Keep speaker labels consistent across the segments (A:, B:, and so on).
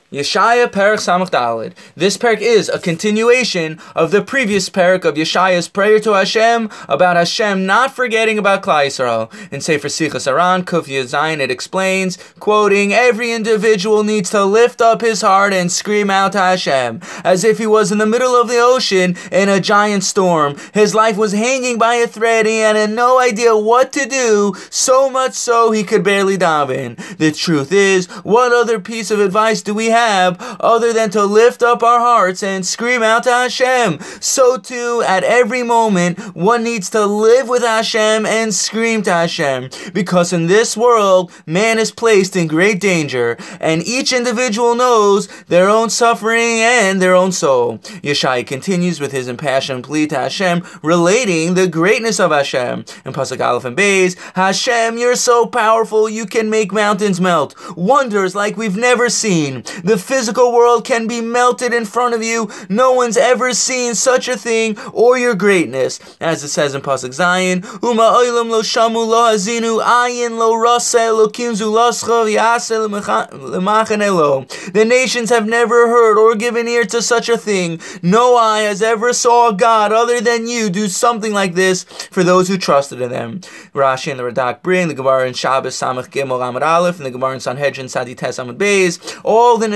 A: Yeshaya Perek Samach Daled. This perek is a continuation of the previous perek of Yeshaya's prayer to Hashem about Hashem not forgetting about Klal Yisrael. In Sefer Sichas Aran, Kuf Yud Zayin, it explains, quoting, "Every individual needs to lift up his heart and scream out to Hashem, as if he was in the middle of the ocean in a giant storm. His life was hanging by a thread, he had no idea what to do, so much so he could barely daven. The truth is, what other piece of advice do we have other than to lift up our hearts and scream out to Hashem? So too, at every moment, one needs to live with Hashem and scream to Hashem, because in this world, man is placed in great danger, and each individual knows their own suffering and their own soul." Yeshaya continues with his impassioned plea to Hashem, relating the greatness of Hashem. In Pasuk Aleph and Beis, "Hashem, you're so powerful, you can make mountains melt. Wonders like we've never seen. The physical world can be melted in front of you. No one's ever seen such a thing or your greatness." As it says in Pasuk Zayin, "Uma oilam lo shamu lo hazinu ayin lo rasa lo kinzu lascha v'yase l'machane lo." The nations have never heard or given ear to such a thing. No eye has ever saw God other than you do something like this for those who trusted in them. Rashi and the Radak bring the Gemara in Shabbos Samach Gimel Amud Aleph and the Gemara in Sanhedrin Sadi Tes Amud Beis. All the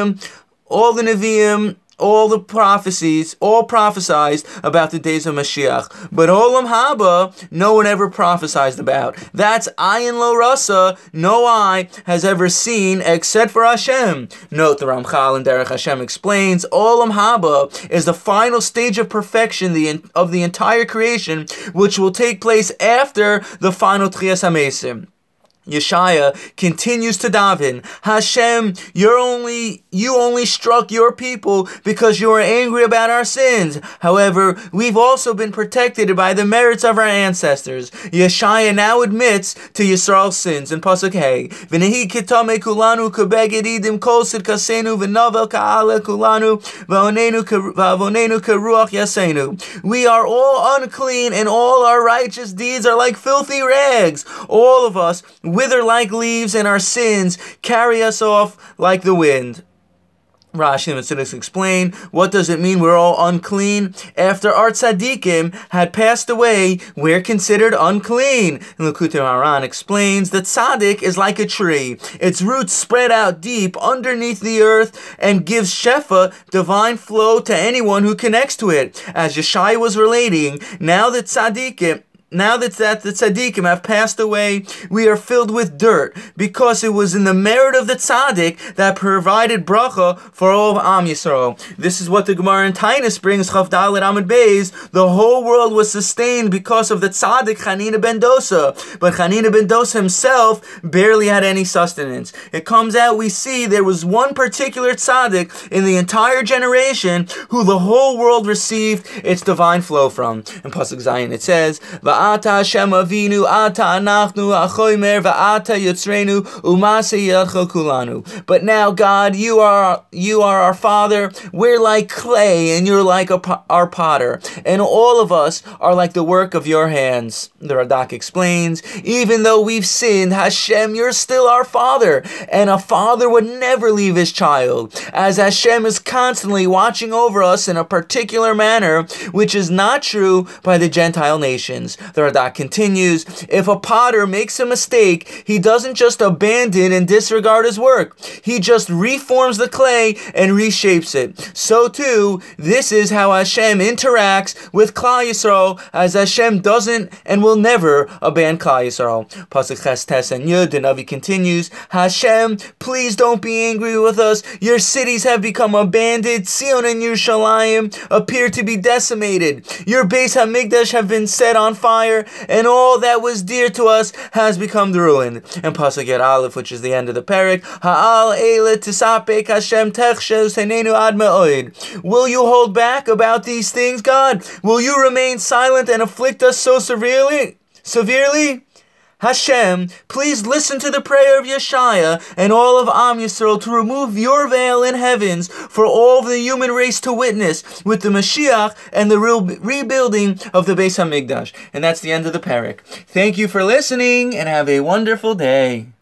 A: Nevi'im, all the prophecies, all prophesied about the days of Mashiach. But Olam Haba, no one ever prophesied about. That's Ayin Lo Rasa, no eye has ever seen except for Hashem. Note the Ramchal in Derech Hashem explains, Olam Haba is the final stage of perfection of the entire creation, which will take place after the final Tchias HaMesim. Yeshaya continues to daven, "Hashem, you only struck your people because you were angry about our sins. However, we've also been protected by the merits of our ancestors." Yeshaya now admits to Yisrael's sins in Pasuk Hey, "V'nehi kitame kulanu kebeged idim kol sidkasenu v'novel ka'ale kulanu v'avonenu keruach yasenu." We are all unclean and all our righteous deeds are like filthy rags. All of us wither like leaves, and our sins carry us off like the wind. Rashi and Metzudas explain, what does it mean we're all unclean? After our tzaddikim had passed away, we're considered unclean. And Likutei Moharan explains that tzaddik is like a tree. Its roots spread out deep underneath the earth and gives shefa, divine flow, to anyone who connects to it. As Yeshaya was relating, now that the tzaddikim have passed away, we are filled with dirt, because it was in the merit of the tzaddik that provided bracha for all of Am Yisrael. This is what the Gemara in Tainus brings, Chaf Dalet Amud Beis. The whole world was sustained because of the tzaddik Chanina ben Dosa, but Chanina ben Dosa himself barely had any sustenance. It comes out we see there was one particular tzaddik in the entire generation who the whole world received its divine flow from. In Pasuk Zayin it says, "Ata Hashem Avinu, Ata Anachnu Achoymer, Va'ata Yotzreinu, Umase Yadcha Kulanu." But now, God, you are our Father. We're like clay, and you're like our potter, and all of us are like the work of your hands. The Radak explains, even though we've sinned, Hashem, you're still our Father, and a father would never leave his child, as Hashem is constantly watching over us in a particular manner, which is not true by the Gentile nations. The Radak continues, if a potter makes a mistake, he doesn't just abandon and disregard his work. He just reforms the clay and reshapes it. So too, this is how Hashem interacts with Klal Yisrael, as Hashem doesn't and will never abandon Klal Yisrael. Pasuk Ches, Tes, and Yud, the Navi continues, "Hashem, please don't be angry with us. Your cities have become abandoned. Zion and Yerushalayim appear to be decimated. Your Beis HaMikdash have been set on fire, and all that was dear to us has become the ruin." And Pasuk Yud Aleph, which is the end of the parak, "Ha'al eile tisapek Hashem techshes henenu ad me'od." Will you hold back about these things, God? Will you remain silent and afflict us so severely? Hashem, please listen to the prayer of Yeshaya and all of Am Yisrael to remove your veil in heavens for all the human race to witness with the Mashiach and the rebuilding of the Beis HaMikdash. And that's the end of the parak. Thank you for listening and have a wonderful day.